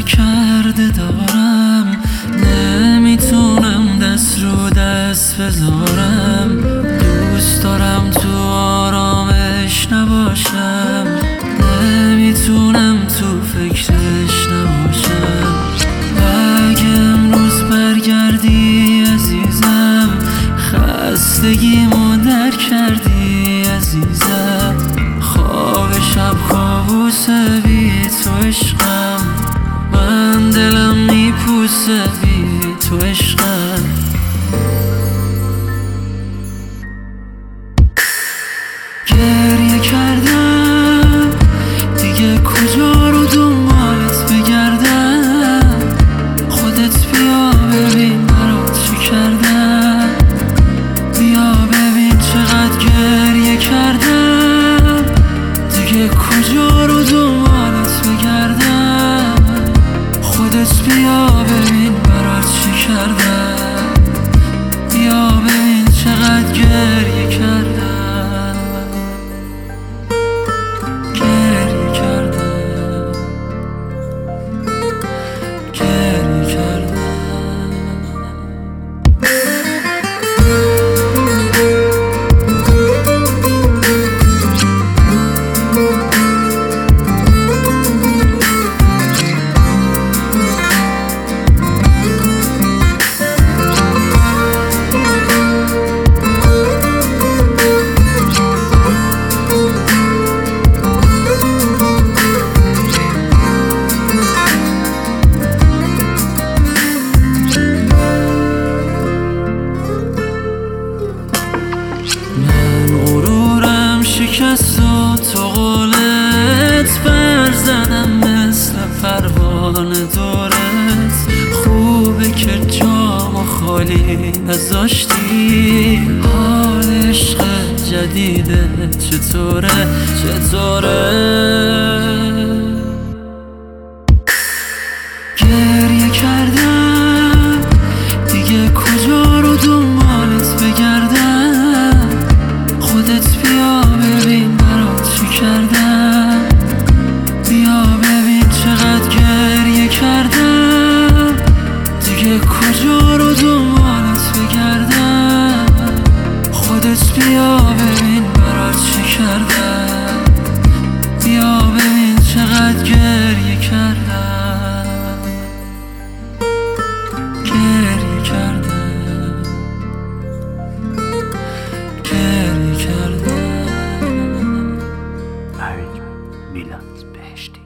کرده دارم، نمیتونم دست رو دست بذارم. دوست دارم تو آرامش نباشم، نمیتونم تو فکرش نباشم. اگه امروز برگردی عزیزم، خستگیمو در کردی عزیزم. خواب شب کابوس بی تو عشقم، من دلم میپوسه بی تو عشقم. گریه کردم دیگه کجا رو دنبالت بگردم. خودت بیا ببین برات چی کردم، بیا ببین چقدر گریه کردم. دیگه کجا رو دنبالت بگردم. خودت بیا ببین برات چی کردم، بیا ببین چقدر گریه کردم. من غرورم شکست و تو قولت بر زدم مثل پروانه دورت. خوبه که جامو خالی نذاشتی. حال عشق جدیده چطوره گریه کردم دیگه کجا رو دنبالت بگردم. خودت بیا ببین برات چی کردم، بیا ببین چقدر گریه کردم. دیگه کجا رو دنبالت بگردم. خودت بیا ببین برات چی کردم، بیا ببین چقدر گریه کردم. گریه کردم، گریه کردم. میلاد بهشتی.